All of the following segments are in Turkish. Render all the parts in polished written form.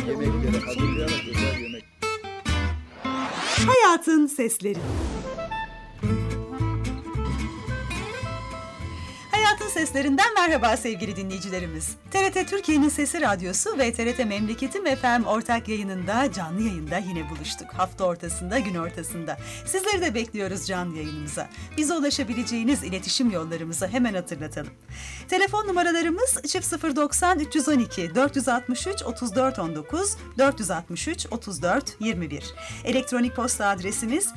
yemekleri hazırlayarak güzel yemek. Hayatın Sesleri. Hayatın Seslerinden merhaba sevgili dinleyicilerimiz. TRT Türkiye'nin Sesi Radyosu ve TRT Memleketim FM ortak yayınında canlı yayında yine buluştuk. Hafta ortasında, gün ortasında. Sizleri de bekliyoruz canlı yayınımıza. Bize ulaşabileceğiniz iletişim yollarımızı hemen hatırlatalım. Telefon numaralarımız 090 312 463 34 19 463 34 21. Elektronik posta adresimiz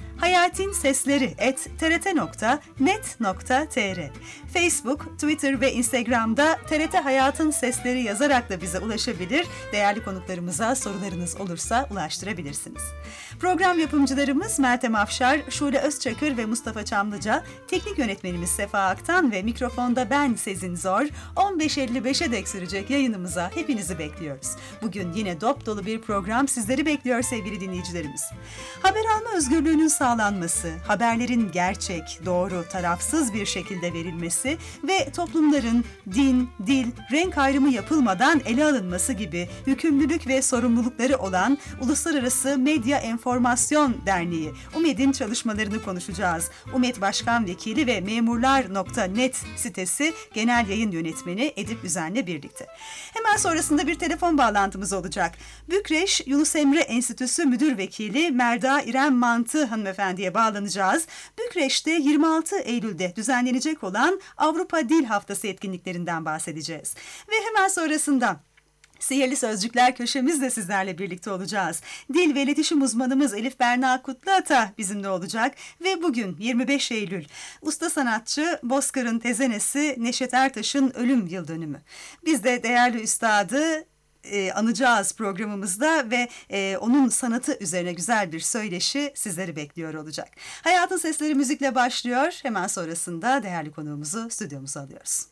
hayatinsesleri@trt.net.tr. Facebook, Twitter ve Instagram'da TRT Hayatın Sesleri yazarak da bize ulaşabilir. Değerli konuklarımıza sorularınız olursa ulaştırabilirsiniz. Program yapımcılarımız Meltem Afşar, Şule Özçakır ve Mustafa Çamlıca, teknik yönetmenimiz Sefa Aktan ve mikrofonda ben Sezin Zor. 15.55'e dek sürecek yayınımıza hepinizi bekliyoruz. Bugün yine dop dolu bir program sizleri bekliyor sevgili dinleyicilerimiz. Haber alma özgürlüğünün sağlanması, haberlerin gerçek, doğru, tarafsız bir şekilde verilmesi ve toplumların din, dil, renk ayrımı yapılmadan ele alınması gibi yükümlülük ve sorumlulukları olan Uluslararası Medya Enformasyon Derneği, UMED'in çalışmalarını konuşacağız. UMED Başkan Vekili ve Memurlar.net sitesi Genel Yayın Yönetmeni Edip Üzen'le birlikte. Hemen sonrasında bir telefon bağlantımız olacak. Bükreş Yunus Emre Enstitüsü Müdür Vekili Merda İrem Mantı hanımefendiye bağlanacağız. Bükreş'te 26 Eylül'de düzenlenecek olan Avrupa Dil Haftası etkinliklerinden bahsedeceğiz. Ve hemen sonrasında Sihirli Sözcükler köşemizde sizlerle birlikte olacağız. Dil ve iletişim uzmanımız Elif Berna Kutluata bizimle olacak ve bugün 25 Eylül usta sanatçı Bozkır'ın tezenesi Neşet Ertaş'ın ölüm yıl dönümü. Biz de değerli üstadı anacağız programımızda ve onun sanatı üzerine güzel bir söyleşi sizleri bekliyor olacak. Hayatın Sesleri müzikle başlıyor. Hemen sonrasında değerli konuğumuzu stüdyomuza alıyoruz.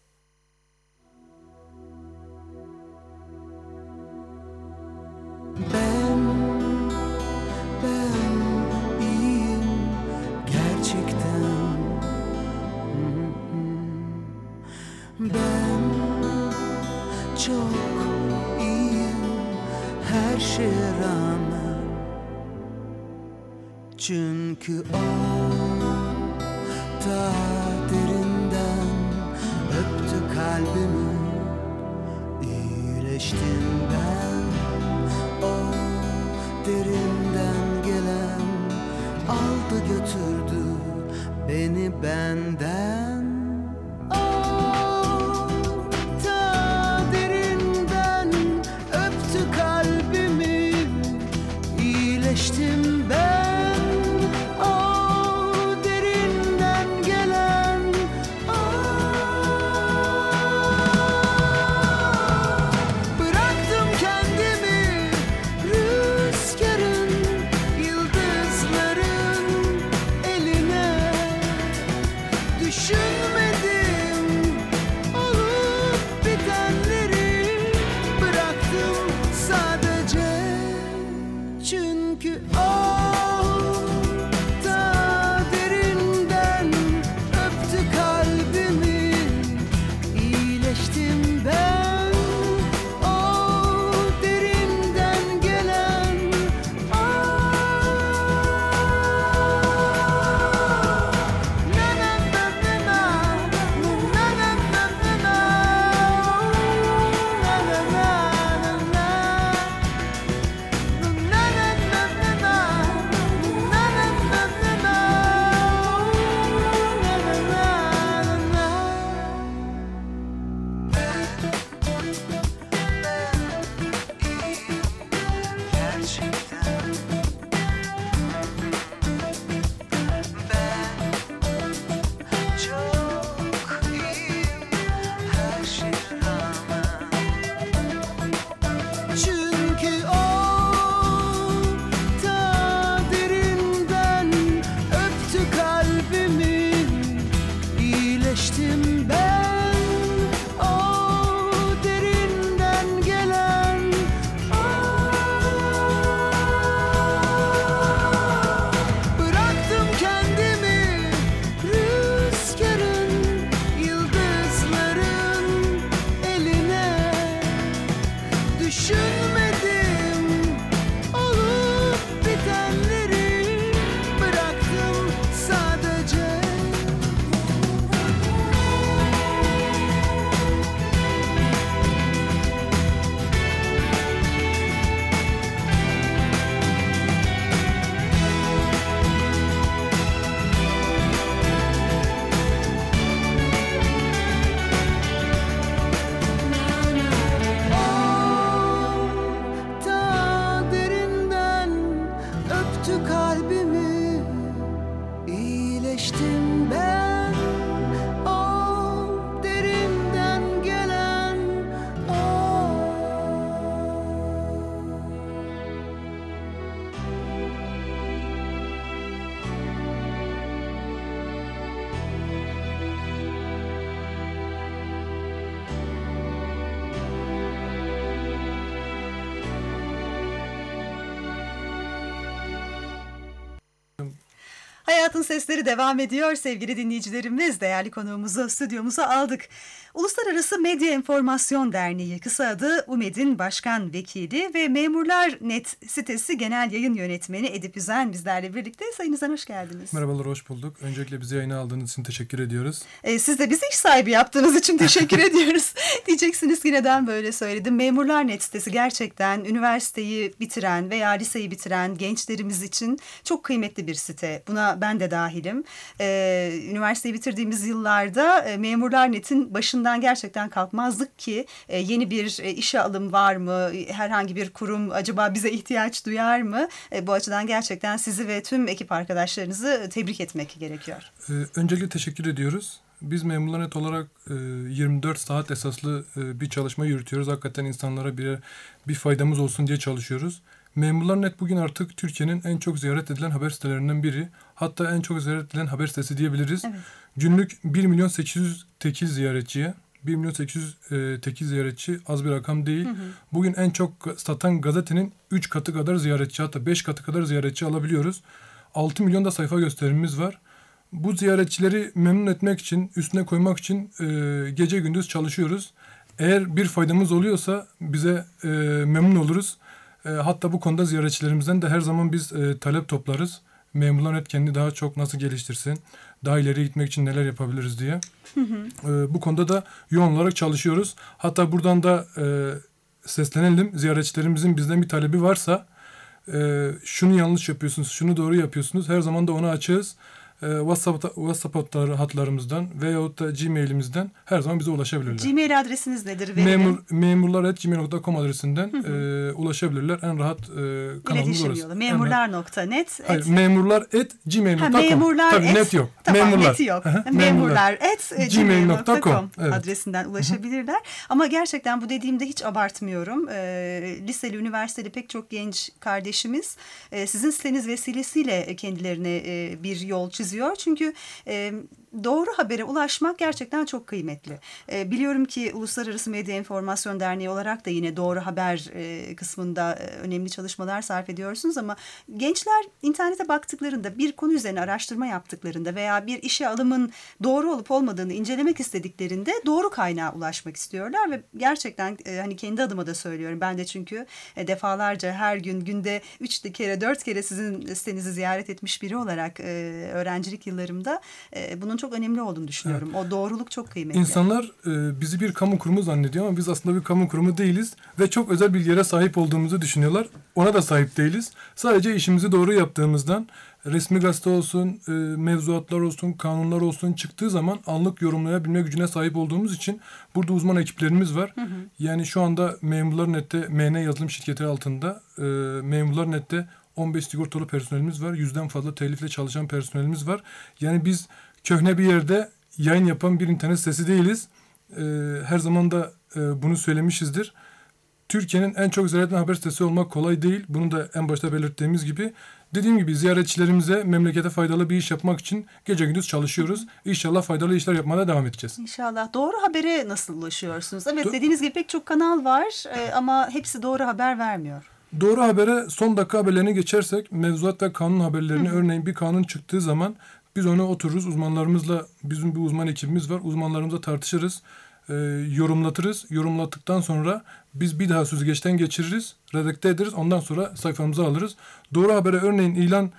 Ben iyiyim gerçekten. Ben çok iyiyim her şeye rağmen. Çünkü o ta derinden öptü kalbimi. İyileştim ben. O derinden gelen aldı götürdü beni benden. O ta derinden öptü kalbimi. İyileştim ben. O derinden gelen bıraktım kendimi rüzgarın, yıldızların eline. Hayatın Sesleri devam ediyor sevgili dinleyicilerimiz. Değerli konuğumuzu stüdyomuza aldık. Uluslararası Medya Enformasyon Derneği, kısa adı UMED'in başkan vekili ve Memurlar.net sitesi genel yayın yönetmeni Edip Üzen bizlerle birlikte. Sayın Üzen, hoş geldiniz. Merhabalar, hoş bulduk. Öncelikle bizi yayına aldığınız için teşekkür ediyoruz. Siz de bizi iş sahibi yaptığınız için teşekkür ediyoruz. Diyeceksiniz ki neden böyle söyledim. Memurlar.net sitesi gerçekten üniversiteyi bitiren veya liseyi bitiren gençlerimiz için çok kıymetli bir site. Buna ben de dahilim. Üniversiteyi bitirdiğimiz yıllarda Memurlar.net'in başından gerçekten kalkmazdık ki yeni bir işe alım var mı? Herhangi bir kurum acaba bize ihtiyaç duyar mı? Bu açıdan gerçekten sizi ve tüm ekip arkadaşlarınızı tebrik etmek gerekiyor. Öncelikle teşekkür ediyoruz. Biz Memurlar.net olarak 24 saat esaslı bir çalışma yürütüyoruz. Hakikaten insanlara bir faydamız olsun diye çalışıyoruz. Memurlar.net bugün artık Türkiye'nin en çok ziyaret edilen haber sitelerinden biri. Hatta en çok ziyaret edilen haber sitesi diyebiliriz. Evet. Günlük 1.800.000 tekil ziyaretçiye, 1.800.000 tekil ziyaretçi az bir rakam değil. Hı hı. Bugün en çok satan gazetenin 3 katı kadar ziyaretçi, hatta 5 katı kadar ziyaretçi alabiliyoruz. 6 milyon da sayfa gösterimimiz var. Bu ziyaretçileri memnun etmek için, üstüne koymak için gece gündüz çalışıyoruz. Eğer bir faydamız oluyorsa bize memnun oluruz. Hatta bu konuda ziyaretçilerimizden de her zaman biz talep toplarız. Memurlar.net kendini daha çok nasıl geliştirsin, daha ileri gitmek için neler yapabiliriz diye. Hı hı. Bu konuda da yoğun olarak çalışıyoruz. Hatta buradan da seslenelim. Ziyaretçilerimizin bizden bir talebi varsa şunu yanlış yapıyorsunuz, şunu doğru yapıyorsunuz. Her zaman da onu açığız. WhatsApp hatlarımızdan veyahut da Gmail'imizden her zaman bize ulaşabilirler. Gmail adresiniz nedir? Memurlar@gmail.com adresinden ulaşabilirler. En rahat kanalımız orası. Memurlar.net. Hayır, memurlar@gmail.com. Memurlar Tabii net yok. Tamam, neti yok. Memurlar@gmail.com adresinden ulaşabilirler. Ama gerçekten bu dediğimde hiç abartmıyorum. Liseli, üniversiteli pek çok genç kardeşimiz sizin siteniz vesilesiyle kendilerine bir yol çiziyor. Çünkü doğru habere ulaşmak gerçekten çok kıymetli. Biliyorum ki Uluslararası Medya Enformasyon Derneği olarak da yine doğru haber kısmında önemli çalışmalar sarf ediyorsunuz ama gençler internete baktıklarında, bir konu üzerine araştırma yaptıklarında veya bir işe alımın doğru olup olmadığını incelemek istediklerinde doğru kaynağa ulaşmak istiyorlar ve gerçekten hani kendi adıma da söylüyorum. Ben de çünkü defalarca her gün günde 3 kere 4 kere sizin sitenizi ziyaret etmiş biri olarak öğrencilik yıllarımda bunun çok önemli olduğunu düşünüyorum. Evet. O doğruluk çok kıymetli. İnsanlar bizi bir kamu kurumu zannediyor ama biz aslında bir kamu kurumu değiliz ve çok özel bilgilere sahip olduğumuzu düşünüyorlar. Ona da sahip değiliz. Sadece işimizi doğru yaptığımızdan resmi gazete olsun, mevzuatlar olsun, kanunlar olsun çıktığı zaman anlık yorumlayabilme gücüne sahip olduğumuz için burada uzman ekiplerimiz var. Hı hı. Yani şu anda Memurlar.net'te MN yazılım şirketi altında Memurlar.net'te 15 sigortalı personelimiz var. 100'den fazla telifle çalışan personelimiz var. Yani biz köhne bir yerde yayın yapan bir internet sitesi değiliz. Her zaman da bunu söylemişizdir. Türkiye'nin en çok ziyaret edilen haber sitesi olmak kolay değil. Bunu da en başta belirttiğimiz gibi. Dediğim gibi ziyaretçilerimize memlekete faydalı bir iş yapmak için gece gündüz çalışıyoruz. İnşallah faydalı işler yapmaya devam edeceğiz. İnşallah. Doğru habere nasıl ulaşıyorsunuz? Evet, dediğiniz gibi pek çok kanal var ama hepsi doğru haber vermiyor. Doğru habere son dakika haberlerini geçersek, mevzuat ve kanun haberlerini, örneğin bir kanun çıktığı zaman biz onu otururuz uzmanlarımızla, bizim bir uzman ekibimiz var, uzmanlarımızla tartışırız, yorumlatırız. Yorumlattıktan sonra biz bir daha süzgeçten geçiririz, redakte ederiz, ondan sonra sayfamıza alırız. Doğru habere örneğin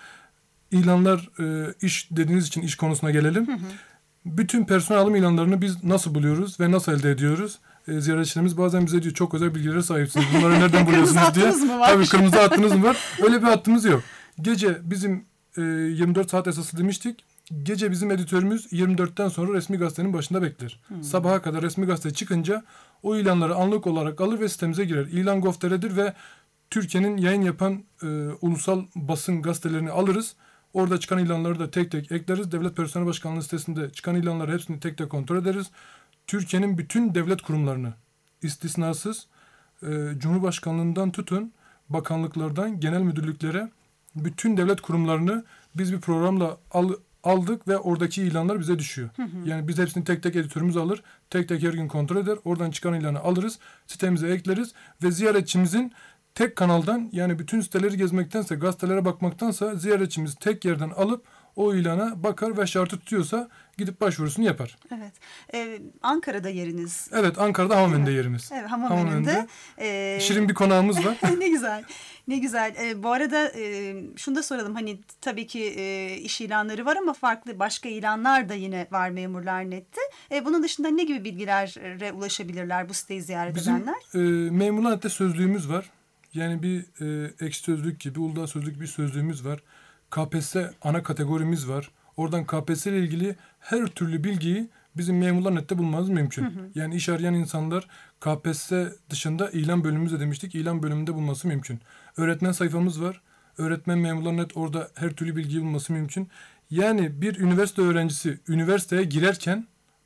ilanlar, iş dediğiniz için iş konusuna gelelim. Hı hı. Bütün personel alım ilanlarını biz nasıl buluyoruz ve nasıl elde ediyoruz? Ziyaretçilerimiz bazen bize diyor çok özel bilgilere sahipsiniz. Bunları nereden buluyorsunuz diye. Tabii kırmızı hattınız mı var? Öyle bir hattımız yok. Gece bizim 24 saat esası demiştik. Gece bizim editörümüz 24'ten sonra resmi gazetenin başında bekler. Sabaha kadar resmi gazete çıkınca o ilanları anlık olarak alır ve sitemize girer. İlan Gov.tr'dir ve Türkiye'nin yayın yapan ulusal basın gazetelerini alırız. Orada çıkan ilanları da tek tek ekleriz. Devlet Personel Başkanlığı sitesinde çıkan ilanları hepsini tek tek kontrol ederiz. Türkiye'nin bütün devlet kurumlarını istisnasız Cumhurbaşkanlığından tutun bakanlıklardan genel müdürlüklere bütün devlet kurumlarını biz bir programla aldık ve oradaki ilanlar bize düşüyor. Hı hı. Yani biz hepsini tek tek editörümüz alır, tek tek her gün kontrol eder. Oradan çıkan ilanı alırız, sitemize ekleriz ve ziyaretçimizin tek kanaldan, yani bütün siteleri gezmektense, gazetelere bakmaktansa ziyaretçimiz tek yerden alıp o ilana bakar ve şartı tutuyorsa gidip başvurusunu yapar. Evet. Ankara'da yeriniz. Evet, Ankara'da Hamamen'de yerimiz. Evet, Hamamen'de. Şirin bir konağımız var. Ne güzel. Ne güzel. Bu arada şunu da soralım. Hani tabii ki iş ilanları var ama farklı başka ilanlar da yine var Memurlar.net'te. Bunun dışında ne gibi bilgilere ulaşabilirler bu siteyi ziyaret edenler? Bizim Memurlar.net'te sözlüğümüz var. Yani bir Ekşi Sözlük gibi, Uludağ Sözlük bir sözlüğümüz var. KPSS ana kategorimiz var. Oradan KPSS ile ilgili her türlü bilgiyi bizim Memurlar.net'te bulmanız mümkün. Yani iş arayan insanlar KPSS dışında ilan bölümümüz de demiştik. İlan bölümünde bulması mümkün. Öğretmen sayfamız var. Öğretmen Memurlar.net, orada her türlü bilgiyi bulması mümkün. Yani bir üniversite öğrencisi üniversiteye girerken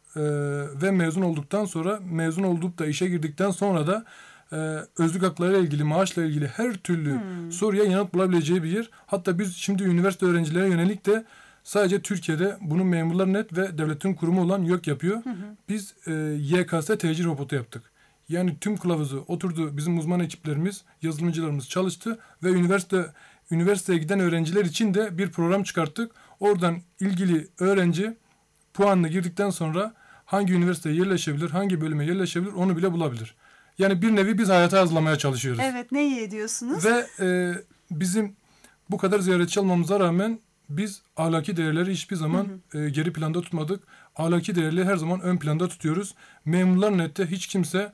ve mezun olduktan sonra, mezun olup da işe girdikten sonra da özlük haklarıyla ilgili, maaşla ilgili her türlü soruya yanıt bulabileceği bir yer. Hatta biz şimdi üniversite öğrencilere yönelik de sadece Türkiye'de bunu Memurlar.net ve devletin kurumu olan YÖK yapıyor. Biz YKS tecil robotu yaptık. Yani tüm kılavuzu oturdu, bizim uzman ekiplerimiz, yazılımcılarımız çalıştı ve üniversiteye giden öğrenciler için de bir program çıkarttık. Oradan ilgili öğrenci puanını girdikten sonra hangi üniversiteye yerleşebilir, hangi bölüme yerleşebilir onu bile bulabilir. Yani bir nevi biz hayata hazırlamaya çalışıyoruz. Evet, ne iyi ediyorsunuz? Ve bizim bu kadar ziyaretçi almamıza rağmen biz ahlaki değerleri hiçbir zaman geri planda tutmadık. Ahlaki değerleri her zaman ön planda tutuyoruz. Memurlar.net'te hiç kimse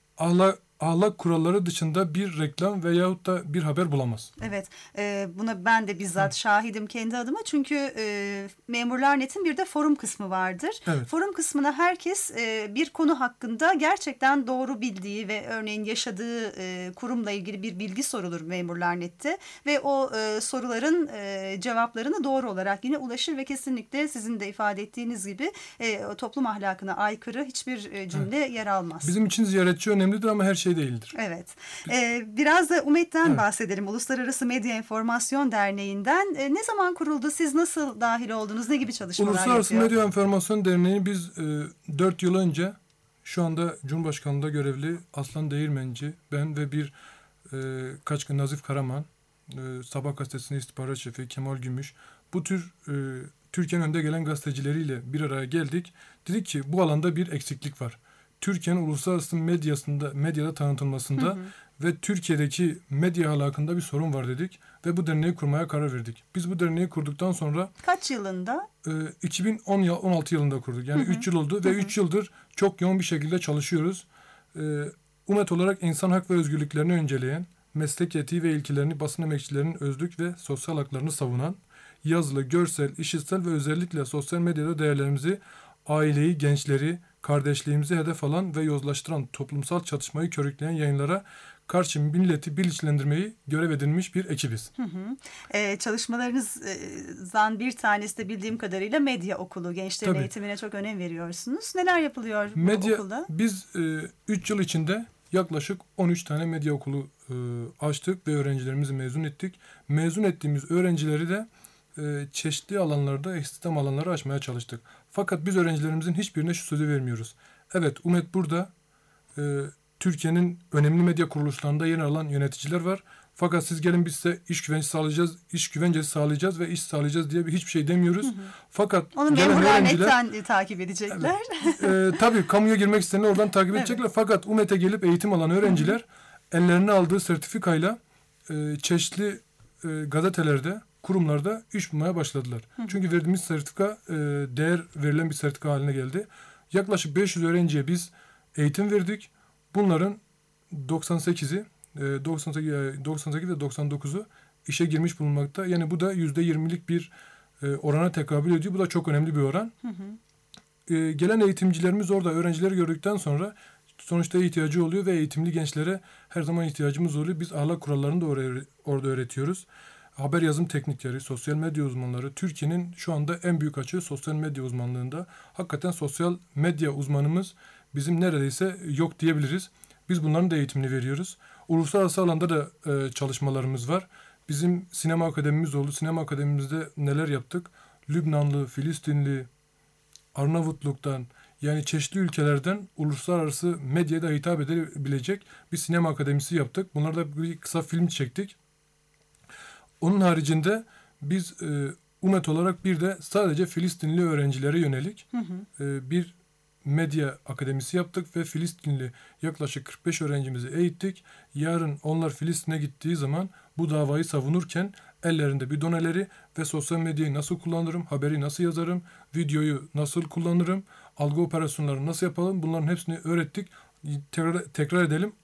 ahlak kuralları dışında bir reklam veyahut da bir haber bulamaz. Evet, buna ben de bizzat şahidim kendi adıma. Çünkü Memurlar.net'in bir de forum kısmı vardır. Evet. Forum kısmına herkes bir konu hakkında gerçekten doğru bildiği ve örneğin yaşadığı kurumla ilgili bir bilgi sorulur Memurlar.net'te. Ve o soruların cevaplarını doğru olarak yine ulaşır ve kesinlikle sizin de ifade ettiğiniz gibi toplum ahlakına aykırı hiçbir cümle yer almaz. Bizim için ziyaretçi önemlidir ama her şey değildir. Evet. Biraz da UMET'ten bahsedelim. Uluslararası Medya Enformasyon Derneği'nden. Ne zaman kuruldu? Siz nasıl dahil oldunuz? Ne gibi çalışmalar Uluslararası yapıyor? Medya Enformasyon Derneği biz 4 yıl önce şu anda Cumhurbaşkanlığı'nda görevli Aslan Değirmenci, ben ve kaç gün Nazif Karaman, Sabah gazetesinin istihbarat şefi Kemal Gümüş, bu tür Türkiye'nin önde gelen gazetecileriyle bir araya geldik. Dedik ki bu alanda bir eksiklik var. Türkiye'nin uluslararası medyada tanıtılmasında ve Türkiye'deki medya ahlakında bir sorun var dedik ve bu derneği kurmaya karar verdik. Biz bu derneği kurduktan sonra kaç yılında? 2016 yılında kurduk. Yani 3 yıl oldu ve 3 yıldır çok yoğun bir şekilde çalışıyoruz. UMET olarak insan hak ve özgürlüklerini önceleyen, meslek etiği ve ilkelerini, basın emekçilerinin özlük ve sosyal haklarını savunan, yazılı, görsel, işitsel ve özellikle sosyal medyada değerlerimizi, aileyi, gençleri, kardeşliğimizi hedef alan ve yozlaştıran toplumsal çatışmayı körükleyen yayınlara karşı milleti bilinçlendirmeyi görev edinmiş bir ekibiz. Çalışmalarınızdan bir tanesi de bildiğim kadarıyla medya okulu. Gençlerin eğitimine çok önem veriyorsunuz. Neler yapılıyor bu okulda? Biz 3 yıl içinde yaklaşık 13 tane medya okulu açtık ve öğrencilerimizi mezun ettik. Mezun ettiğimiz öğrencileri de çeşitli alanlarda, istihdam alanları açmaya çalıştık. Fakat biz öğrencilerimizin hiçbirine şu sözü vermiyoruz. Evet, UMET burada Türkiye'nin önemli medya kuruluşlarında yer alan yöneticiler var. Fakat siz gelin biz size iş güvencesi sağlayacağız ve iş sağlayacağız diye hiçbir şey demiyoruz. Fakat onu Memurlar.net'ten takip edecekler. Evet. Tabii kamuya girmek isteyenler oradan takip edecekler. Fakat UMET'e gelip eğitim alan öğrenciler ellerine aldığı sertifikayla çeşitli gazetelerde, kurumlarda iş bulmaya başladılar. Çünkü verdiğimiz sertifika değer verilen bir sertifika haline geldi. Yaklaşık 500 öğrenciye biz eğitim verdik. Bunların 98 ve 99'u işe girmiş bulunmakta. Yani bu da %20'lik bir orana tekabül ediyor. Bu da çok önemli bir oran. Gelen eğitimcilerimiz orada öğrencileri gördükten sonra sonuçta ihtiyacı oluyor ve eğitimli gençlere her zaman ihtiyacımız oluyor. Biz ahlak kurallarını da orada öğretiyoruz. Haber yazım teknikleri, sosyal medya uzmanları, Türkiye'nin şu anda en büyük açığı sosyal medya uzmanlığında. Hakikaten sosyal medya uzmanımız bizim neredeyse yok diyebiliriz. Biz bunların da eğitimini veriyoruz. Uluslararası alanda da çalışmalarımız var. Bizim sinema akademimiz oldu. Sinema akademimizde neler yaptık? Lübnanlı, Filistinli, Arnavutluk'tan, yani çeşitli ülkelerden uluslararası medyaya da hitap edebilecek bir sinema akademisi yaptık. Bunlarda bir kısa film çektik. Onun haricinde biz UMET olarak bir de sadece Filistinli öğrencilere yönelik bir medya akademisi yaptık ve Filistinli yaklaşık 45 öğrencimizi eğittik. Yarın onlar Filistin'e gittiği zaman bu davayı savunurken ellerinde bir doneleri ve sosyal medyayı nasıl kullanırım, haberi nasıl yazarım, videoyu nasıl kullanırım, algı operasyonlarını nasıl yapalım, bunların hepsini öğrettik. Tekrar edelim,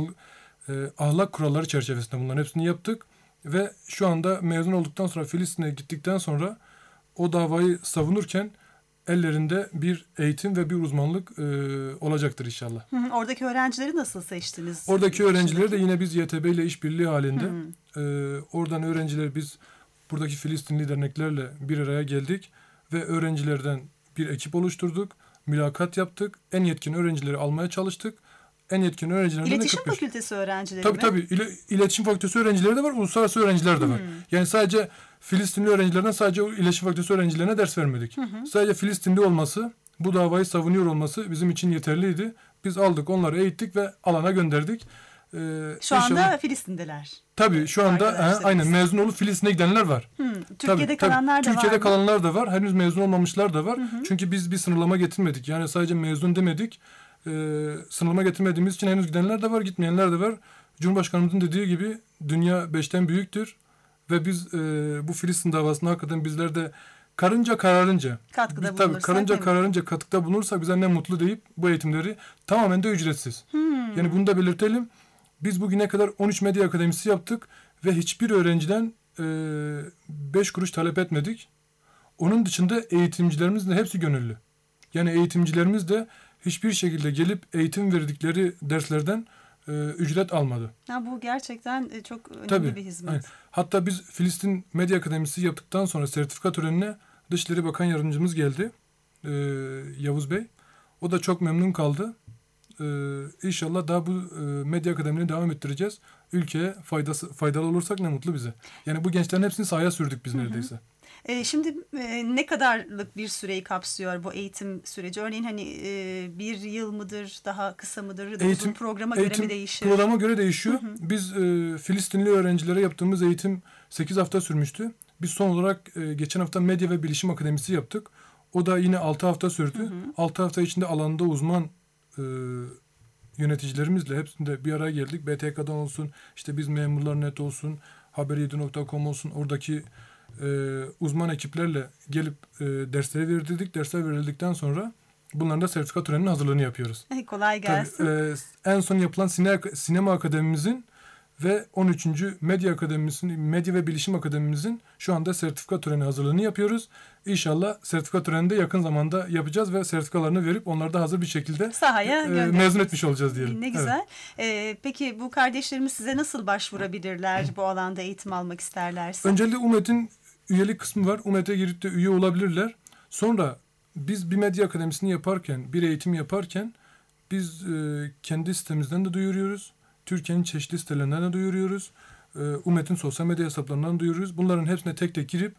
ahlak kuralları çerçevesinde bunların hepsini yaptık ve şu anda mezun olduktan sonra Filistin'e gittikten sonra o davayı savunurken ellerinde bir eğitim ve bir uzmanlık olacaktır inşallah. Oradaki öğrencileri nasıl seçtiniz? Oradaki öğrencileri de yine biz YTB ile işbirliği halinde oradan öğrencileri biz buradaki Filistinli derneklerle bir araya geldik ve öğrencilerden bir ekip oluşturduk. Mülakat yaptık. En yetkin öğrencileri almaya çalıştık. En yetkin öğrencilerden İletişim Fakültesi öğrencileri mi? Tabii. İletişim Fakültesi öğrencileri de var, uluslararası öğrenciler de var. Yani sadece Filistinli öğrencilerden sadece İletişim Fakültesi öğrencilerine ders vermedik. Sadece Filistinli olması, bu davayı savunuyor olması bizim için yeterliydi. Biz aldık, onları eğittik ve alana gönderdik. Şu anda Filistin'deler. Tabii şu anda aynen mezun olup Filistin'e gidenler var. Türkiye'de kalanlar da var. Türkiye'de kalanlar da var. Henüz mezun olmamışlar da var. Çünkü biz bir sınırlama getirmedik. Yani sadece mezun demedik. Sınırlama getirmediğimiz için henüz gidenler de var, gitmeyenler de var. Cumhurbaşkanımızın dediği gibi dünya 5'ten büyüktür. Ve biz bu Filistin davasına hakikaten bizler de karınca kararınca katkıda bulunursak bize ne mutlu deyip bu eğitimleri tamamen de ücretsiz. Yani bunu da belirtelim. Biz bugüne kadar 13 medya akademisi yaptık ve hiçbir öğrenciden 5 kuruş talep etmedik. Onun dışında eğitimcilerimizin de hepsi gönüllü. Yani eğitimcilerimiz de hiçbir şekilde gelip eğitim verdikleri derslerden ücret almadı. Bu gerçekten çok önemli bir hizmet. Aynen. Hatta biz Filistin Medya Akademisi yaptıktan sonra sertifika törenine Dışişleri Bakan Yardımcımız geldi. Yavuz Bey. O da çok memnun kaldı. İnşallah daha bu medya akademini devam ettireceğiz. Ülkeye faydalı olursak ne mutlu bize. Yani bu gençlerin hepsini sahaya sürdük biz neredeyse. Şimdi ne kadarlık bir süreyi kapsıyor bu eğitim süreci? Örneğin bir yıl mıdır, daha kısa mıdır? Uzun programa göre mi değişir? Programa göre değişiyor. Biz Filistinli öğrencilere yaptığımız eğitim 8 hafta sürmüştü. Biz son olarak geçen hafta Medya ve Bilişim Akademisi yaptık. O da yine 6 hafta sürdü. 6 hafta içinde alanda uzman yöneticilerimizle hepsinde bir araya geldik. BTK'dan olsun, işte biz Memurlar.net olsun, Haber7.com olsun, oradaki uzman ekiplerle gelip dersleri verildik. Dersler verildikten sonra bunların da sertifika töreninin hazırlığını yapıyoruz. Kolay gelsin. Tabii, en son yapılan Sinema Akademimizin ve 13. Medya ve Bilişim Akademimizin şu anda sertifika töreni hazırlığını yapıyoruz. İnşallah sertifika törenini de yakın zamanda yapacağız ve sertifikalarını verip onları da hazır bir şekilde sahaya mezun etmiş olacağız diyelim. Ne güzel. Evet. Peki bu kardeşlerimiz size nasıl başvurabilirler bu alanda eğitim almak isterlerse? Öncelikle UMET'in üyelik kısmı var. UMET'e girip de üye olabilirler. Sonra biz bir medya akademisini yaparken, bir eğitim yaparken biz kendi sitemizden de duyuruyoruz. Türkiye'nin çeşitli sitelerinden de duyuruyoruz. UMET'in sosyal medya hesaplarından duyuruyoruz. Bunların hepsine tek tek girip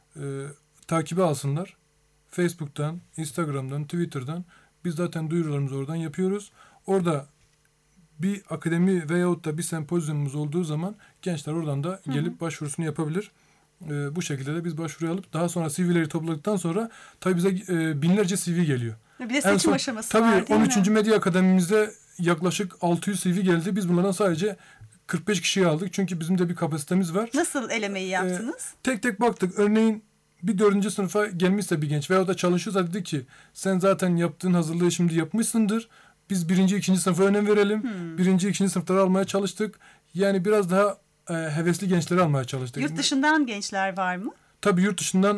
takibe alsınlar. Facebook'tan, Instagram'dan, Twitter'dan biz zaten duyurularımızı oradan yapıyoruz. Orada bir akademi veyahut da bir sempozyumumuz olduğu zaman gençler oradan da gelip başvurusunu yapabilir. Bu şekilde de biz başvuru alıp daha sonra CV'leri topladıktan sonra tabii bize binlerce CV geliyor. Bir de seçim aşaması var değil mi? Tabii 13. Medya Akademimizde yaklaşık 600 CV geldi. Biz bunlardan sadece 45 kişiyi aldık. Çünkü bizim de bir kapasitemiz var. Nasıl elemeyi yaptınız? Tek tek baktık. Örneğin bir 4. sınıfa gelmişse bir genç veyahut da çalışıyorsa dedi ki sen zaten yaptığın hazırlığı şimdi yapmışsındır. Biz 1. 2. sınıfa önem verelim. 1. 2. sınıfları almaya çalıştık. Yani biraz daha hevesli gençleri almaya çalıştık. Yurt dışından gençler var mı? Tabii yurt dışından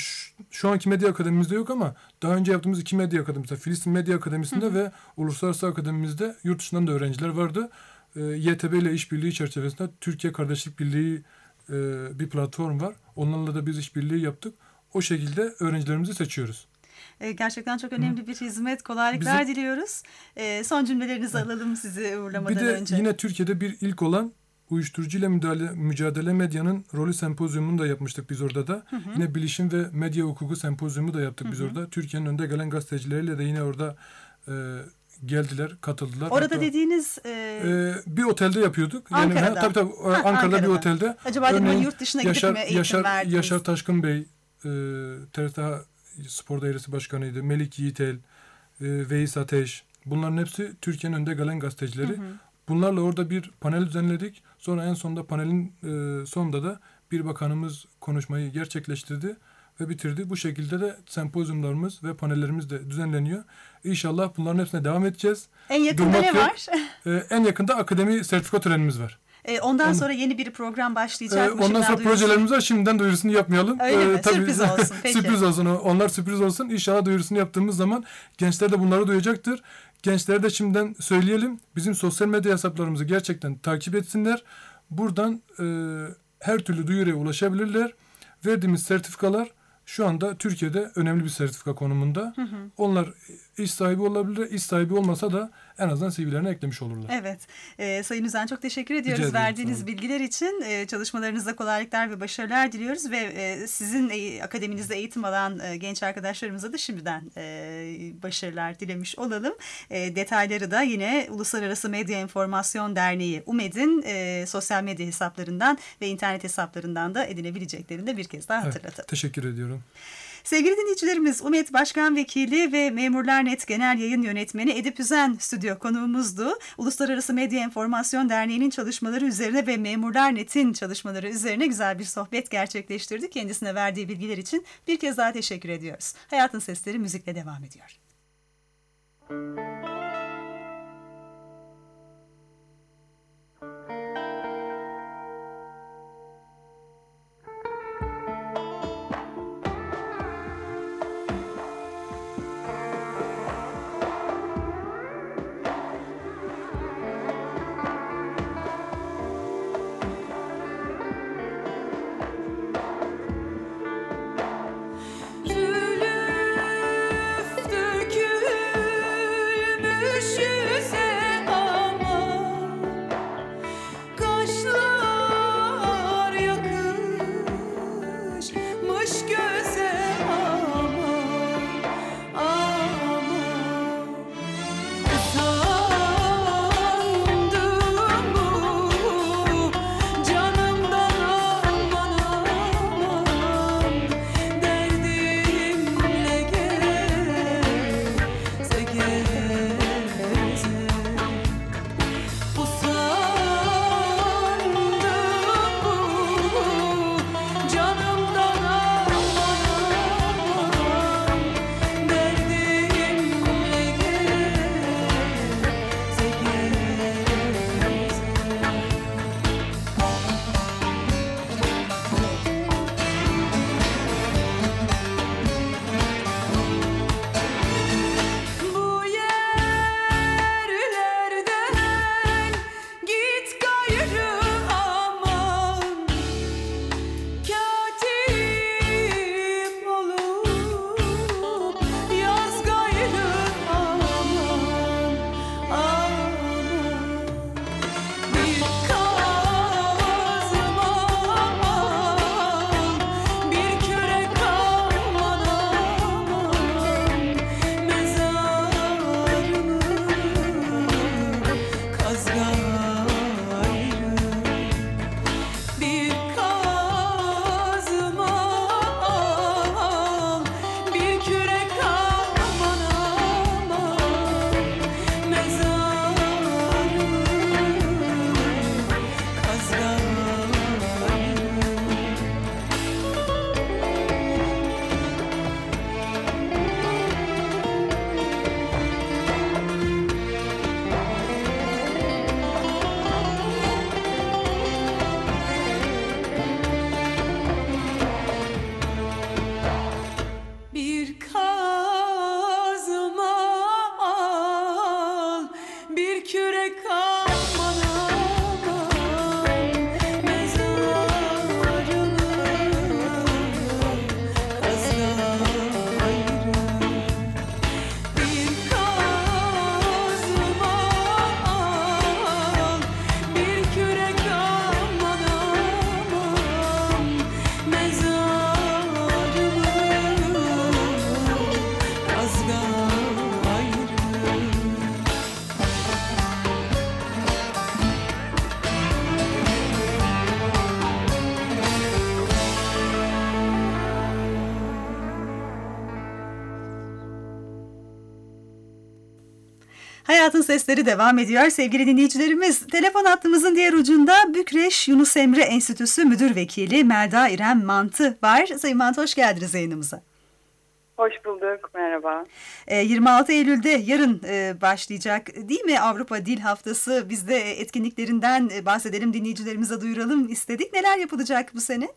şu anki medya akademimizde yok ama daha önce yaptığımız 2 medya akademisinde, Filistin Medya Akademisi'nde ve Uluslararası Akademimizde yurt dışından da öğrenciler vardı. YTB ile işbirliği çerçevesinde Türkiye Kardeşlik Birliği bir platform var. Onlarla da biz işbirliği yaptık. O şekilde öğrencilerimizi seçiyoruz. Gerçekten çok önemli bir hizmet. Kolaylıklar diliyoruz. Son cümlelerinizi alalım sizi uğurlamadan önce. Bir de yine Türkiye'de bir ilk olan uyuşturucuyla mücadele medyanın rolü sempozyumunu da yapmıştık biz orada da. Yine bilişim ve medya hukuku sempozyumu da yaptık biz orada. Türkiye'nin önde gelen gazetecileriyle de yine orada geldiler, katıldılar. Orada hatta, dediğiniz... bir otelde yapıyorduk. Ankara'da. Tabii Ankara'da bir otelde. Acaba dedim yurt dışına gidip mi eğitim verdiniz? Yaşar Taşkın Bey, TRT Spor Dairesi Başkanı'ydı. Melik Yiğitel, Veys Ateş. Bunların hepsi Türkiye'nin önde gelen gazetecileri. Bunlarla orada bir panel düzenledik. Sonra en sonunda panelin sonunda da bir bakanımız konuşmayı gerçekleştirdi ve bitirdi. Bu şekilde de sempozyumlarımız ve panellerimiz de düzenleniyor. İnşallah bunların hepsine devam edeceğiz. En yakında Durmak ne yok. var? En yakında akademi sertifika törenimiz var. Ondan sonra yeni bir program başlayacak mı? Ondan sonra projelerimiz var. Şimdiden duyurusunu yapmayalım. Öyle mi? Tabii, Sürpriz olsun. Peki. Sürpriz olsun. Onlar sürpriz olsun. İnşallah duyurusunu yaptığımız zaman gençler de bunları duyacaktır. Gençlere de şimdiden söyleyelim. Bizim sosyal medya hesaplarımızı gerçekten takip etsinler. Buradan her türlü duyuruya ulaşabilirler. Verdiğimiz sertifikalar şu anda Türkiye'de önemli bir sertifika konumunda. Onlar iş sahibi olabilir. İş sahibi olmasa da en azından CV'lerine eklemiş olurlar. Evet. Sayın Üzen çok teşekkür ediyoruz Rica ederim, verdiğiniz bilgiler için. Çalışmalarınızda kolaylıklar ve başarılar diliyoruz ve sizin akademinizde eğitim alan genç arkadaşlarımıza da şimdiden başarılar dilemiş olalım. Detayları da yine Uluslararası Medya İnformasyon Derneği UMED'in sosyal medya hesaplarından ve internet hesaplarından da edinebileceklerini de bir kez daha hatırlatalım. Evet, teşekkür ediyorum. Sevgili dinleyicilerimiz, UMED Başkan Vekili ve Memurlar.net Genel Yayın Yönetmeni Edip Üzen stüdyo konuğumuzdu. Uluslararası Medya İnformasyon Derneği'nin çalışmaları üzerine ve Memurlar.net'in çalışmaları üzerine güzel bir sohbet gerçekleştirdik. Kendisine verdiği bilgiler için bir kez daha teşekkür ediyoruz. Hayatın Sesleri müzikle devam ediyor. Hayatın Sesleri devam ediyor sevgili dinleyicilerimiz. Telefon hattımızın diğer ucunda Bükreş Yunus Emre Enstitüsü Müdür Vekili Melda İrem Mantı var. Sayın Mantı, hoş geldiniz yayınımıza. Hoş bulduk, merhaba. 26 Eylül'de yarın başlayacak değil mi Avrupa Dil Haftası? Biz de etkinliklerinden bahsedelim, dinleyicilerimize duyuralım istedik. Neler yapılacak bu sene?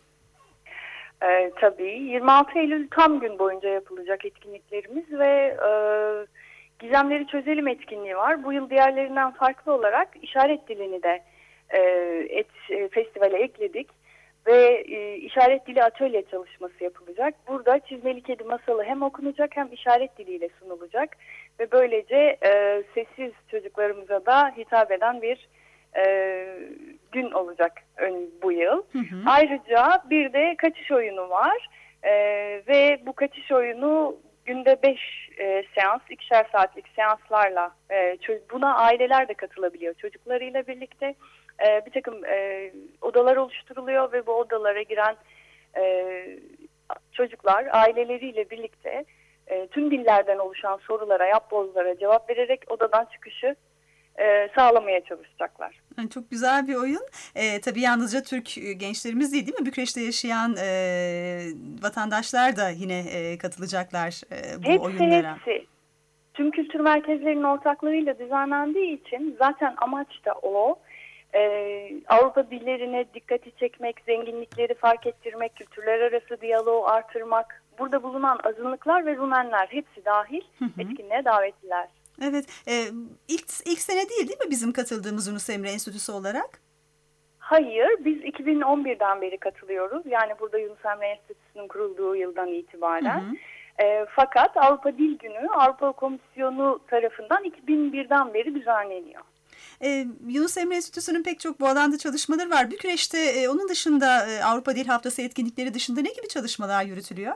Tabii 26 Eylül tam gün boyunca yapılacak etkinliklerimiz ve Gizemleri Çözelim etkinliği var. Bu yıl diğerlerinden farklı olarak işaret dilini de festivale ekledik. Ve işaret dili atölye çalışması yapılacak. Burada Çizmeli Kedi masalı hem okunacak hem işaret diliyle sunulacak. Ve böylece sessiz çocuklarımıza da hitap eden bir gün olacak bu yıl. Hı hı. Ayrıca bir de kaçış oyunu var. Ve bu kaçış oyunu günde 5 seans, 2'şer saatlik seanslarla buna aileler de katılabiliyor çocuklarıyla birlikte. Bir takım odalar oluşturuluyor ve bu odalara giren çocuklar aileleriyle birlikte tüm dillerden oluşan sorulara, yapbozlara cevap vererek odadan çıkışı sağlamaya çalışacaklar. Çok güzel bir oyun. Tabii yalnızca Türk gençlerimiz değil mi? Bükreş'te yaşayan vatandaşlar da yine katılacaklar bu oyunlara. Hepsi. Tüm kültür merkezlerinin ortaklığıyla düzenlendiği için zaten amaç da o. Avrupa dillerine dikkati çekmek, zenginlikleri fark ettirmek, kültürler arası diyaloğu artırmak, burada bulunan azınlıklar ve Rumenler hepsi dahil etkinliğe davetliler. Evet, ilk sene değil mi bizim katıldığımız Yunus Emre Enstitüsü olarak? Hayır, biz 2011'den beri katılıyoruz. Yani burada Yunus Emre Enstitüsü'nün kurulduğu yıldan itibaren. Fakat Avrupa Dil Günü Avrupa Komisyonu tarafından 2001'den beri düzenleniyor. Yunus Emre Enstitüsü'nün pek çok bu alanda çalışmaları var. Bükreş'te onun dışında Avrupa Dil Haftası etkinlikleri dışında ne gibi çalışmalar yürütülüyor?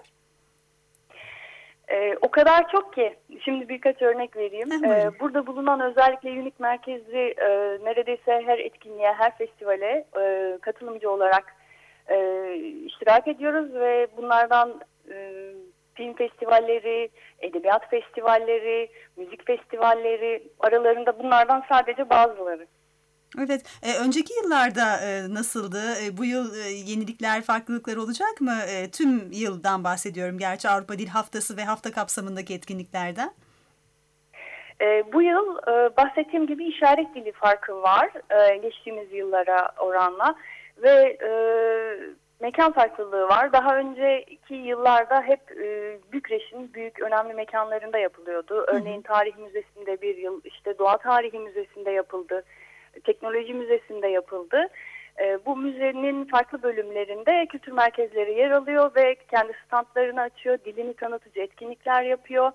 O kadar çok ki. Şimdi birkaç örnek vereyim. Burada bulunan özellikle UNIC merkezli neredeyse her etkinliğe, her festivale katılımcı olarak iştirak ediyoruz ve bunlardan film festivalleri, edebiyat festivalleri, müzik festivalleri aralarında bunlardan sadece bazıları. Evet, önceki yıllarda nasıldı? Bu yıl yenilikler, farklılıklar olacak mı? Tüm yıldan bahsediyorum gerçi Avrupa Dil Haftası ve hafta kapsamındaki etkinliklerden. Bu yıl bahsettiğim gibi işaret dili farkı var geçtiğimiz yıllara oranla ve mekan farklılığı var. Daha önceki yıllarda hep Bükreş'in büyük önemli mekanlarında yapılıyordu. Örneğin Tarih Müzesi'nde bir yıl, işte Doğa Tarihi Müzesi'nde yapıldı. Teknoloji Müzesi'nde yapıldı. Bu müzenin farklı bölümlerinde kültür merkezleri yer alıyor ve kendi standlarını açıyor, dilini tanıtıcı etkinlikler yapıyor.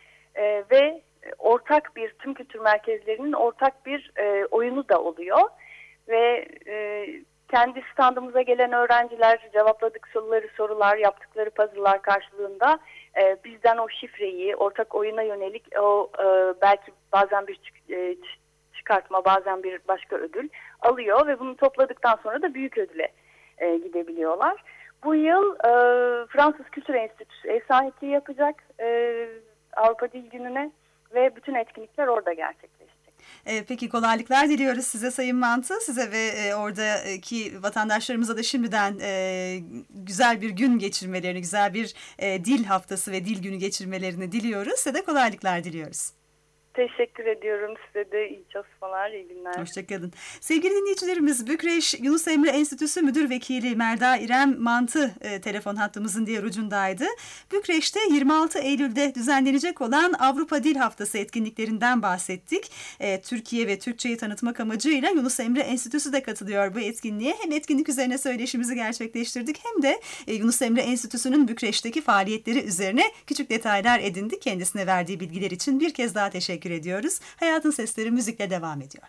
Ve ortak bir, tüm kültür merkezlerinin ortak bir oyunu da oluyor. Ve kendi standımıza gelen öğrenciler cevapladık sorular, yaptıkları puzzle'lar karşılığında bizden o şifreyi, ortak oyuna yönelik o belki bazen bir çıkartma, bazen bir başka ödül alıyor ve bunu topladıktan sonra da büyük ödüle gidebiliyorlar. Bu yıl Fransız Kültür Enstitüsü ev sahipliği yapacak Avrupa Dil Günü'ne ve bütün etkinlikler orada gerçekleşecek. Peki kolaylıklar diliyoruz size Sayın Mantı, size ve oradaki vatandaşlarımıza da şimdiden güzel bir gün geçirmelerini, güzel bir dil haftası ve dil günü geçirmelerini diliyoruz. Size de kolaylıklar diliyoruz. Teşekkür ediyorum. Size de iyi çalışmalar, iyi günler. Hoşçakalın. Sevgili dinleyicilerimiz, Bükreş Yunus Emre Enstitüsü Müdür Vekili Melda İrem Mantı telefon hattımızın diğer ucundaydı. Bükreş'te 26 Eylül'de düzenlenecek olan Avrupa Dil Haftası etkinliklerinden bahsettik. Türkiye ve Türkçeyi tanıtmak amacıyla Yunus Emre Enstitüsü de katılıyor bu etkinliğe. Hem etkinlik üzerine söyleşimizi gerçekleştirdik hem de Yunus Emre Enstitüsü'nün Bükreş'teki faaliyetleri üzerine küçük detaylar edindik. Kendisine verdiği bilgiler için bir kez daha teşekkür ediyoruz. Hayatın Sesleri müzikle devam ediyor.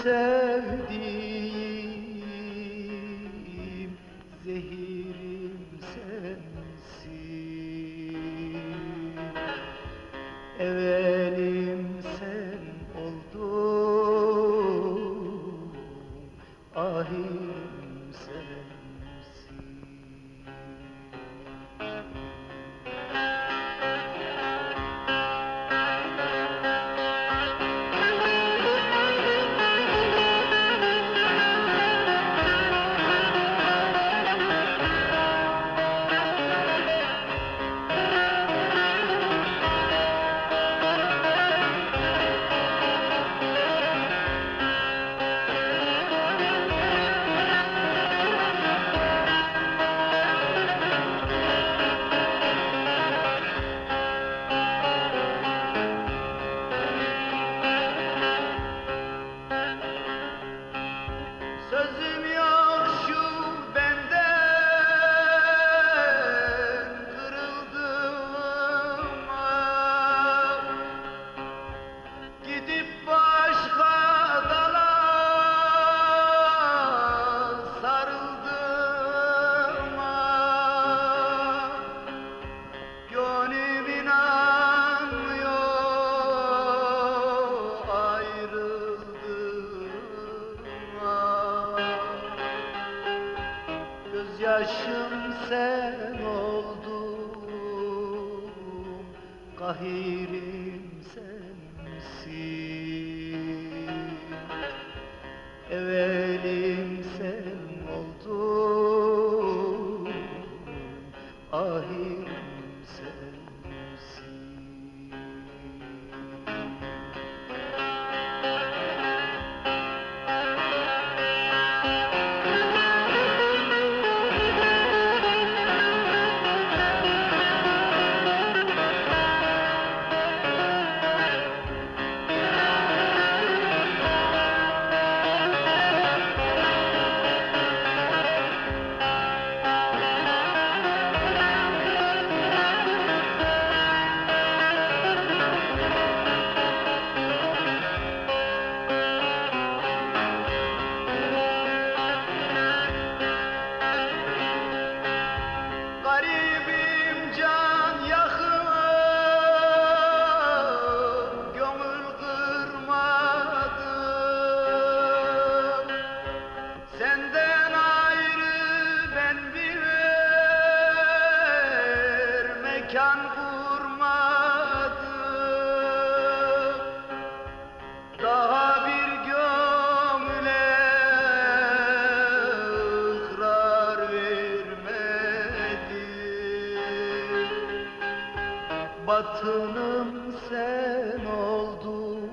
sevdiğim zehirim sensin. Evelim sen oldun, ahirim sensin. Sözüm yok şu benden kırıldığıma, gidip başka dala sarıldığıma, gönlüm inanmıyor ayrıldığıma. Gözyaşım sen oldun, kahirim sensin. Evelim sen oldun, ahirim sensin. Garibim can yakın, gönül kırmadım. Senden ayrı ben bir mekan kurmadım. Daha bir gönüle ıkrar vermedim. Batınım sen oldun,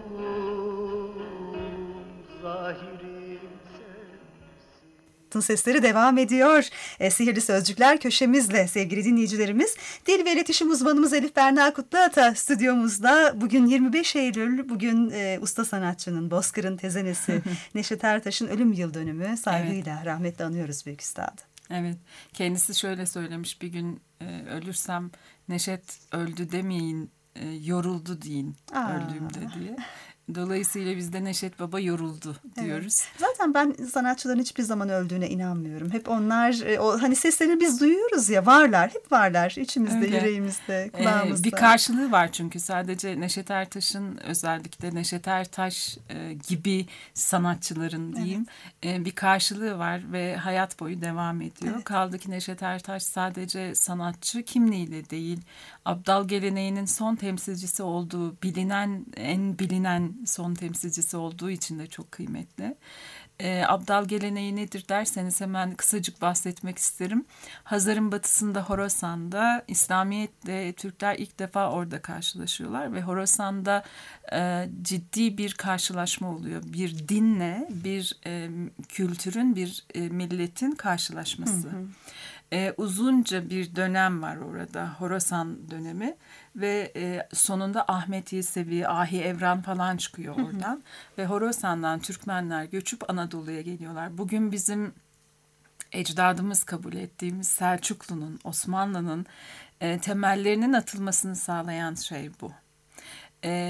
zahirim sensin. Sesleri devam ediyor. Sihirli Sözcükler köşemizle sevgili dinleyicilerimiz. Dil ve iletişim uzmanımız Elif Berna Kutluata stüdyomuzda. Bugün 25 Eylül, bugün usta sanatçının, Bozkır'ın tezenesi Neşet Ertaş'ın ölüm yıl dönümü. Saygıyla, rahmetle anıyoruz büyük üstadı. Evet, kendisi şöyle söylemiş bir gün, ölürsem Neşet öldü demeyin, yoruldu deyin öldüğümde diye. Dolayısıyla biz de Neşet Baba yoruldu diyoruz. Evet. Zaten ben sanatçıların hiçbir zaman öldüğüne inanmıyorum. Hep onlar, hani seslerini biz duyuyoruz ya, varlar, hep varlar. İçimizde, öyle, yüreğimizde, kulağımızda. Bir karşılığı var çünkü sadece Neşet Ertaş'ın, özellikle Neşet Ertaş gibi sanatçıların diyeyim, bir karşılığı var ve hayat boyu devam ediyor. Evet. Kaldı ki Neşet Ertaş sadece sanatçı kimliğiyle değil, Abdal geleneğinin son temsilcisi olduğu, en bilinen son temsilcisi olduğu için de çok kıymetli. Abdal geleneği nedir derseniz hemen kısacık bahsetmek isterim. Hazar'ın batısında, Horasan'da İslamiyetle Türkler ilk defa orada karşılaşıyorlar ve Horasan'da ciddi bir karşılaşma oluyor. Bir dinle, bir kültürün, bir milletin karşılaşması. Hı hı. Uzunca bir dönem var orada, Horasan dönemi ve sonunda Ahmet Yesevi, Ahi Evran falan çıkıyor oradan. Hı hı. Ve Horasan'dan Türkmenler göçüp Anadolu'ya geliyorlar. Bugün bizim ecdadımız kabul ettiğimiz Selçuklu'nun, Osmanlı'nın temellerinin atılmasını sağlayan şey bu.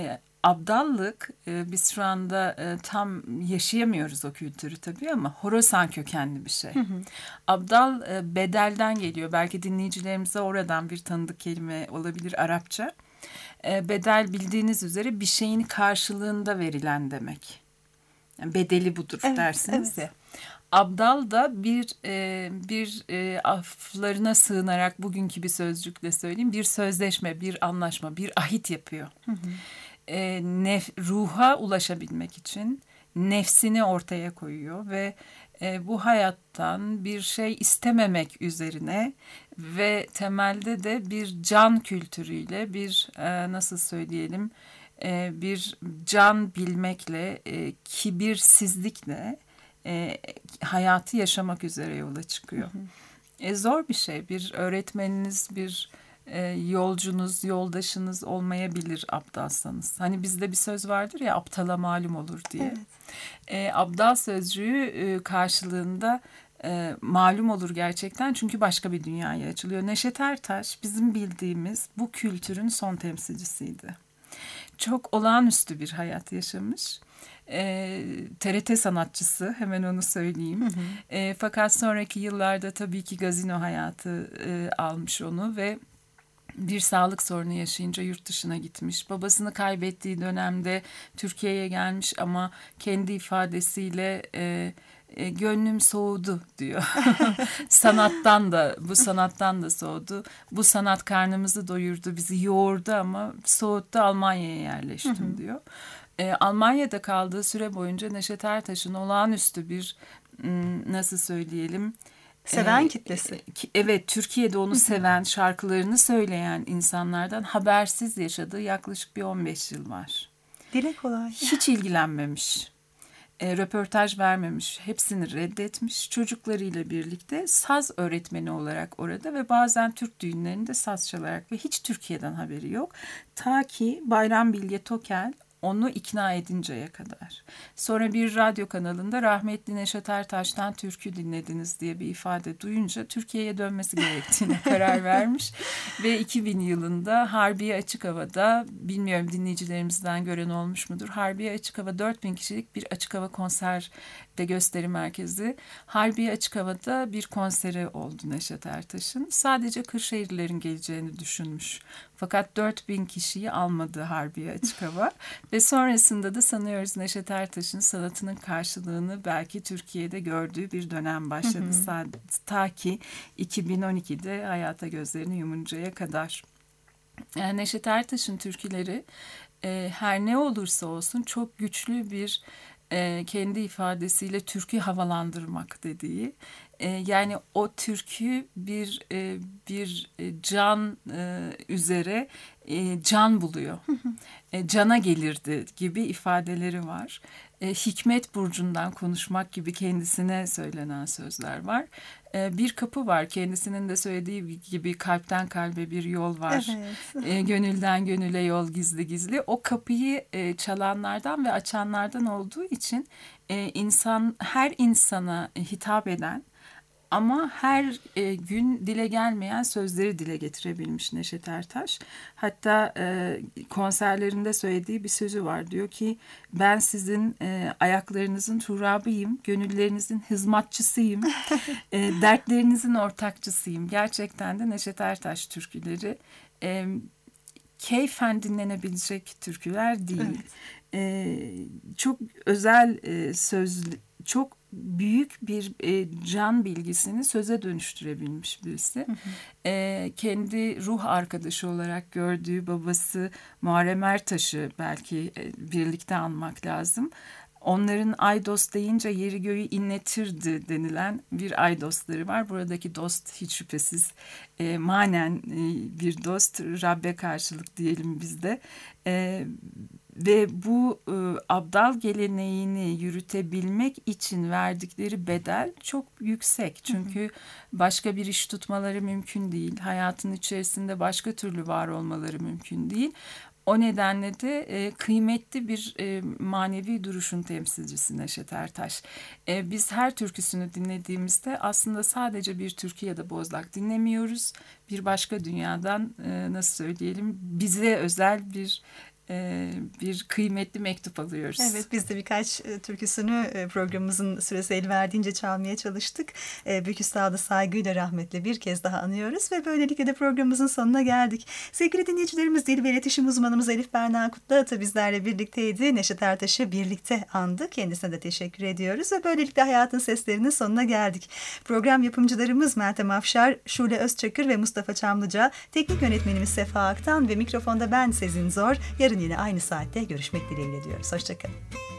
abdallık, biz şu anda tam yaşayamıyoruz o kültürü tabii ama Horasan kökenli bir şey. Abdal bedelden geliyor. Belki dinleyicilerimize oradan bir tanıdık kelime olabilir Arapça. Bedel bildiğiniz üzere bir şeyin karşılığında verilen demek. Yani bedeli budur dersiniz ya. Abdal da bir aflarına sığınarak bugünkü bir sözcükle söyleyeyim bir sözleşme, bir anlaşma, bir ahit yapıyor. Ruha ulaşabilmek için nefsini ortaya koyuyor ve bu hayattan bir şey istememek üzerine ve temelde de bir can kültürüyle bir nasıl söyleyelim bir can bilmekle kibirsizlikle hayatı yaşamak üzere yola çıkıyor. Zor bir şey. Bir öğretmeniniz, bir yolcunuz, yoldaşınız olmayabilir abdalsanız. Hani bizde bir söz vardır ya aptala malum olur diye. Evet. Abdal sözcüğü karşılığında malum olur gerçekten çünkü başka bir dünyaya açılıyor. Neşet Ertaş bizim bildiğimiz bu kültürün son temsilcisiydi. Çok olağanüstü bir hayat yaşamış. TRT sanatçısı hemen onu söyleyeyim. Fakat sonraki yıllarda tabii ki gazino hayatı almış onu ve bir sağlık sorunu yaşayınca yurt dışına gitmiş. Babasını kaybettiği dönemde Türkiye'ye gelmiş ama kendi ifadesiyle gönlüm soğudu diyor. Bu sanattan da soğudu. Bu sanat karnımızı doyurdu, bizi yoğurdu ama soğuttu, Almanya'ya yerleştim diyor. Almanya'da kaldığı süre boyunca Neşet Ertaş'ın olağanüstü bir nasıl söyleyelim seven kitlesi. Evet, Türkiye'de onu seven, şarkılarını söyleyen insanlardan habersiz yaşadığı yaklaşık bir 15 yıl var. Dile kolay. Hiç ilgilenmemiş. Röportaj vermemiş. Hepsini reddetmiş. Çocuklarıyla birlikte saz öğretmeni olarak orada ve bazen Türk düğünlerinde saz çalarak ve hiç Türkiye'den haberi yok. Ta ki Bayram Bilge Tokel onu ikna edinceye kadar. Sonra bir radyo kanalında rahmetli Neşet Ertaş'tan türkü dinlediniz diye bir ifade duyunca Türkiye'ye dönmesi gerektiğine karar vermiş. Ve 2000 yılında Harbiye Açık Hava'da, bilmiyorum dinleyicilerimizden gören olmuş mudur? Harbiye Açık Hava 4000 kişilik bir açık hava konserde gösteri merkezi. Harbiye Açık Hava'da bir konseri oldu Neşet Ertaş'ın. Sadece Kırşehirlilerin geleceğini düşünmüş. Fakat 4000 kişiyi almadı Harbiye Açık Hava. Ve sonrasında da sanıyoruz Neşet Ertaş'ın sanatının karşılığını belki Türkiye'de gördüğü bir dönem başladı. Ta ki 2012'de hayata gözlerini yumuncaya kadar. Yani Neşet Ertaş'ın türküleri her ne olursa olsun çok güçlü bir kendi ifadesiyle türkü havalandırmak dediği. Yani o türkü bir can üzere can buluyor. Cana gelirdi gibi ifadeleri var. Hikmet burcundan konuşmak gibi kendisine söylenen sözler var. Bir kapı var. Kendisinin de söylediği gibi kalpten kalbe bir yol var. Evet. Gönülden gönüle yol gizli gizli. O kapıyı çalanlardan ve açanlardan olduğu için her insana hitap eden ama her gün dile gelmeyen sözleri dile getirebilmiş Neşet Ertaş. Hatta konserlerinde söylediği bir sözü var. Diyor ki ben sizin ayaklarınızın turabıyım, gönüllerinizin hizmetçisiyim, dertlerinizin ortakçısıyım. Gerçekten de Neşet Ertaş türküleri keyfen dinlenebilecek türküler değil. Evet. Çok özel sözlü, çok büyük bir can bilgisini söze dönüştürebilmiş birisi. Kendi ruh arkadaşı olarak gördüğü babası Muharrem Ertaş'ı belki birlikte anmak lazım. Onların Aydos deyince yeri göğü inletirdi denilen bir Aydosları var. Buradaki dost hiç şüphesiz manen bir dost, Rabbe karşılık diyelim biz de. Ve bu abdal geleneğini yürütebilmek için verdikleri bedel çok yüksek. Çünkü başka bir iş tutmaları mümkün değil. Hayatın içerisinde başka türlü var olmaları mümkün değil. O nedenle de kıymetli bir manevi duruşun temsilcisi Neşet Ertaş. Biz her türküsünü dinlediğimizde aslında sadece bir türkü ya da bozlak dinlemiyoruz. Bir başka dünyadan nasıl söyleyelim bize özel bir bir kıymetli mektup alıyoruz. Evet, biz de birkaç türküsünü programımızın süresi el verdiğince çalmaya çalıştık. Büyük Üstad'ı saygıyla, rahmetle bir kez daha anıyoruz ve böylelikle de programımızın sonuna geldik. Sevgili dinleyicilerimiz, dil ve iletişim uzmanımız Elif Berna Kutluatı bizlerle birlikteydi. Neşet Ertaş'ı birlikte andık. Kendisine de teşekkür ediyoruz ve böylelikle Hayatın Seslerinin sonuna geldik. Program yapımcılarımız Meltem Afşar, Şule Özçakır ve Mustafa Çamlıca, teknik yönetmenimiz Sefa Aktan ve mikrofonda ben Sezin Zor. Yarın yine aynı saatte görüşmek dileğiyle diyoruz. Hoşçakalın.